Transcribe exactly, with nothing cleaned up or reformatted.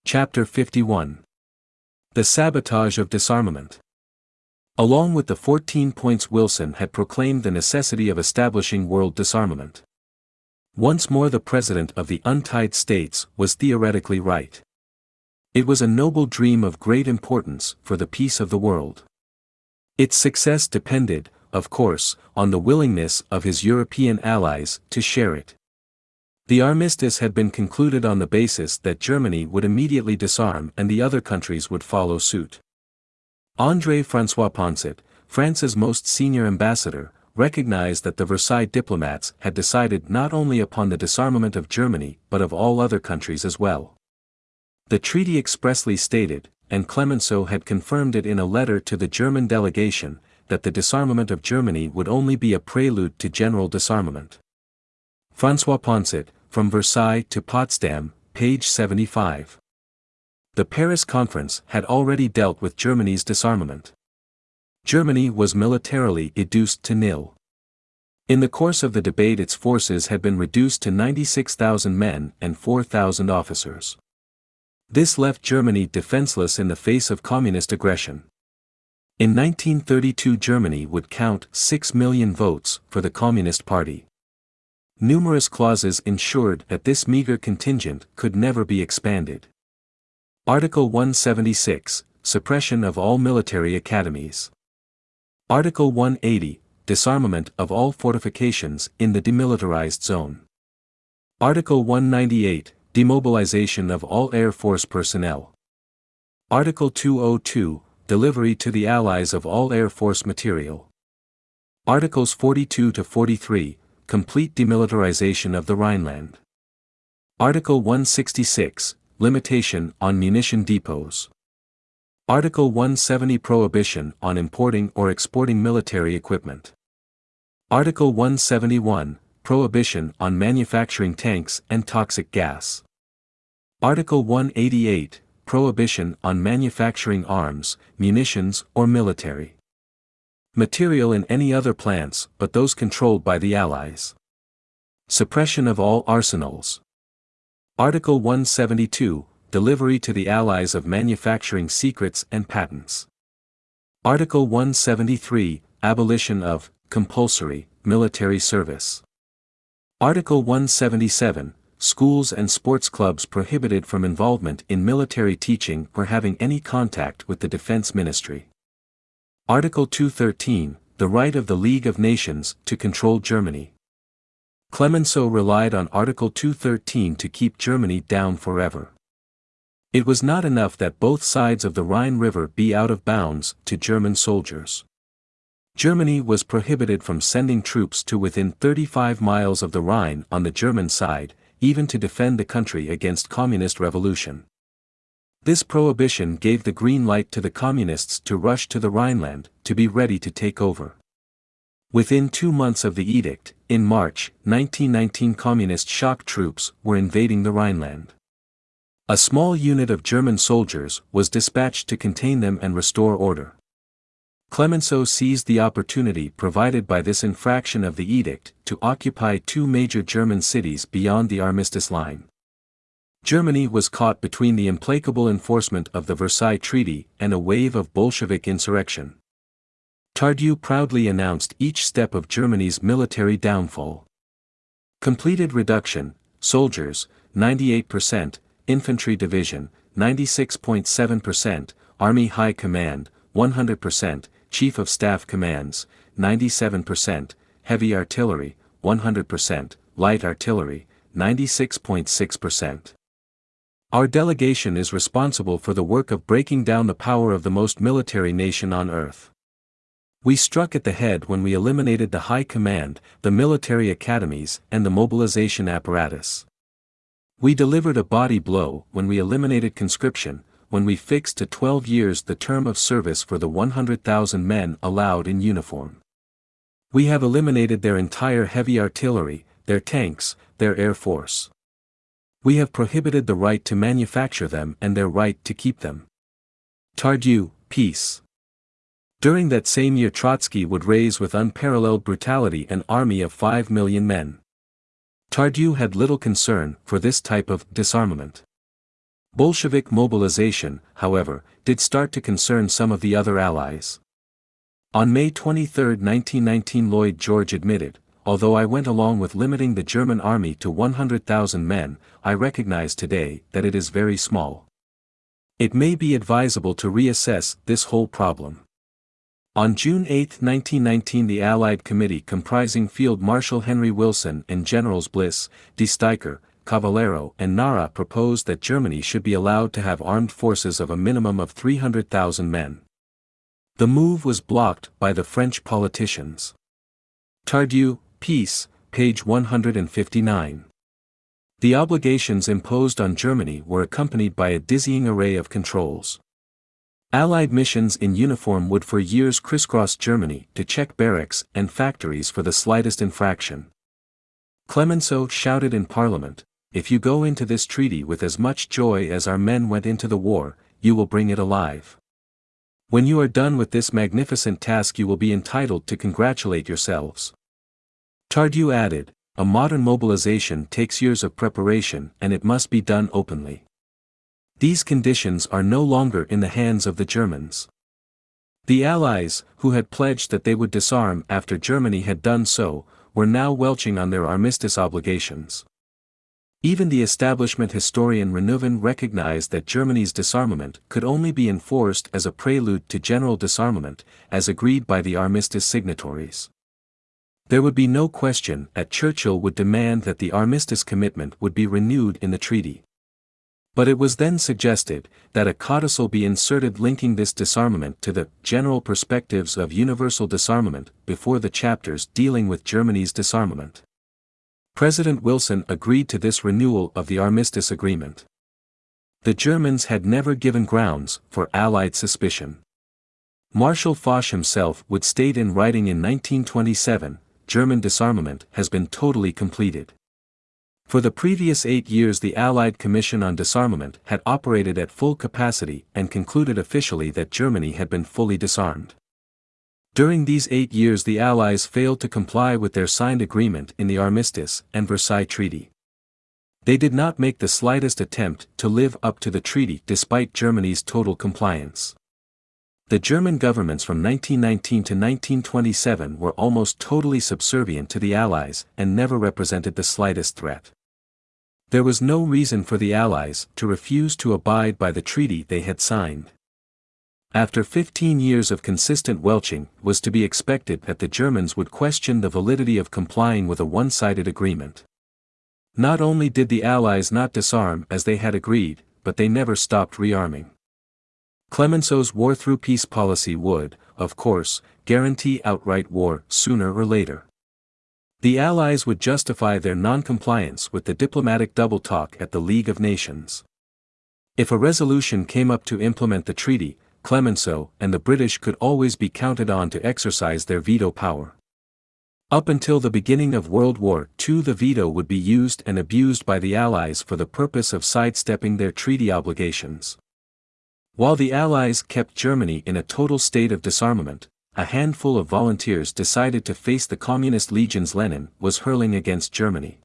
Chapter fifty-one. The Sabotage of Disarmament. Along with the fourteen points, Wilson had proclaimed the necessity of establishing world disarmament. Once more the President of the Untied States was theoretically right. It was a noble dream of great importance for the peace of the world. Its success depended, of course, on the willingness of his European allies to share it. The armistice had been concluded on the basis that Germany would immediately disarm and the other countries would follow suit. André-François Poncet, France's most senior ambassador, recognized that the Versailles diplomats had decided not only upon the disarmament of Germany but of all other countries as well. The treaty expressly stated, and Clemenceau had confirmed it in a letter to the German delegation, that the disarmament of Germany would only be a prelude to general disarmament. François Poncet, From Versailles to Potsdam, page seventy-five. The Paris Conference had already dealt with Germany's disarmament. Germany was militarily reduced to nil. In the course of the debate its forces had been reduced to ninety-six thousand men and four thousand officers. This left Germany defenseless in the face of communist aggression. In nineteen thirty-two Germany would count six million votes for the Communist Party. Numerous clauses ensured that this meager contingent could never be expanded. Article one seventy-six, Suppression of all military academies. Article one eighty, Disarmament of all fortifications in the demilitarized zone. Article one ninety-eight, Demobilization of all Air Force personnel. Article two oh two, Delivery to the Allies of all Air Force material. Articles forty-two to forty-three, Complete demilitarization of the Rhineland. Article one sixty-six, Limitation on munition depots. Article one seventy, Prohibition on importing or exporting military equipment. Article one seventy-one, Prohibition on manufacturing tanks and toxic gas. Article one eighty-eight, Prohibition on manufacturing arms, munitions or military material in any other plants but those controlled by the Allies. Suppression of all arsenals. Article one seventy-two, Delivery to the Allies of manufacturing secrets and patents. Article one seventy-three, Abolition of compulsory military service. Article one seventy-seven, Schools and sports clubs prohibited from involvement in military teaching or having any contact with the Defense Ministry. Article two thirteen, The right of the League of Nations to control Germany. Clemenceau relied on Article two thirteen to keep Germany down forever. It was not enough that both sides of the Rhine River be out of bounds to German soldiers. Germany was prohibited from sending troops to within thirty-five miles of the Rhine on the German side, even to defend the country against communist revolution. This prohibition gave the green light to the communists to rush to the Rhineland, to be ready to take over. Within two months of the edict, in March nineteen nineteen, communist shock troops were invading the Rhineland. A small unit of German soldiers was dispatched to contain them and restore order. Clemenceau seized the opportunity provided by this infraction of the edict to occupy two major German cities beyond the armistice line. Germany was caught between the implacable enforcement of the Versailles Treaty and a wave of Bolshevik insurrection. Tardieu proudly announced each step of Germany's military downfall. Completed reduction: soldiers, ninety-eight percent, infantry division, ninety-six point seven percent, Army High Command, one hundred percent, Chief of Staff commands, ninety-seven percent, heavy artillery, one hundred percent, light artillery, ninety-six point six percent. Our delegation is responsible for the work of breaking down the power of the most military nation on earth. We struck at the head when we eliminated the High Command, the military academies, and the mobilization apparatus. We delivered a body blow when we eliminated conscription, when we fixed to twelve years the term of service for the one hundred thousand men allowed in uniform. We have eliminated their entire heavy artillery, their tanks, their air force. We have prohibited the right to manufacture them and their right to keep them. Tardieu, Peace. During that same year Trotsky would raise with unparalleled brutality an army of five million men. Tardieu had little concern for this type of disarmament. Bolshevik mobilization, however, did start to concern some of the other allies. On May twenty-third, nineteen nineteen, Lloyd George admitted, "Although I went along with limiting the German army to one hundred thousand men, I recognize today that it is very small. It may be advisable to reassess this whole problem." On June eighth, nineteen nineteen, the Allied Committee comprising Field Marshal Henry Wilson and Generals Bliss, De Stuycker, Cavallero and Nara proposed that Germany should be allowed to have armed forces of a minimum of three hundred thousand men. The move was blocked by the French politicians. Tardieu, Peace, page one hundred fifty-nine. The obligations imposed on Germany were accompanied by a dizzying array of controls. Allied missions in uniform would for years crisscross Germany to check barracks and factories for the slightest infraction. Clemenceau shouted in Parliament, "If you go into this treaty with as much joy as our men went into the war, you will bring it alive. When you are done with this magnificent task you will be entitled to congratulate yourselves." Tardieu added, "A modern mobilization takes years of preparation and it must be done openly. These conditions are no longer in the hands of the Germans." The Allies, who had pledged that they would disarm after Germany had done so, were now welching on their armistice obligations. Even the establishment historian Renouvin recognized that Germany's disarmament could only be enforced as a prelude to general disarmament, as agreed by the armistice signatories. There would be no question that Churchill would demand that the armistice commitment would be renewed in the treaty. But it was then suggested that a codicil be inserted linking this disarmament to the general perspectives of universal disarmament before the chapters dealing with Germany's disarmament. President Wilson agreed to this renewal of the armistice agreement. The Germans had never given grounds for Allied suspicion. Marshal Foch himself would state in writing in nineteen twenty-seven, "German disarmament has been totally completed." For the previous eight years the Allied Commission on Disarmament had operated at full capacity and concluded officially that Germany had been fully disarmed. During these eight years the Allies failed to comply with their signed agreement in the Armistice and Versailles Treaty. They did not make the slightest attempt to live up to the treaty despite Germany's total compliance. The German governments from nineteen nineteen to nineteen twenty-seven were almost totally subservient to the Allies and never represented the slightest threat. There was no reason for the Allies to refuse to abide by the treaty they had signed. After fifteen years of consistent welching, it was to be expected that the Germans would question the validity of complying with a one-sided agreement. Not only did the Allies not disarm as they had agreed, but they never stopped rearming. Clemenceau's war-through-peace policy would, of course, guarantee outright war sooner or later. The Allies would justify their non-compliance with the diplomatic double-talk at the League of Nations. If a resolution came up to implement the treaty, Clemenceau and the British could always be counted on to exercise their veto power. Up until the beginning of World War Two the veto would be used and abused by the Allies for the purpose of sidestepping their treaty obligations. While the Allies kept Germany in a total state of disarmament, a handful of volunteers decided to face the communist legions Lenin was hurling against Germany.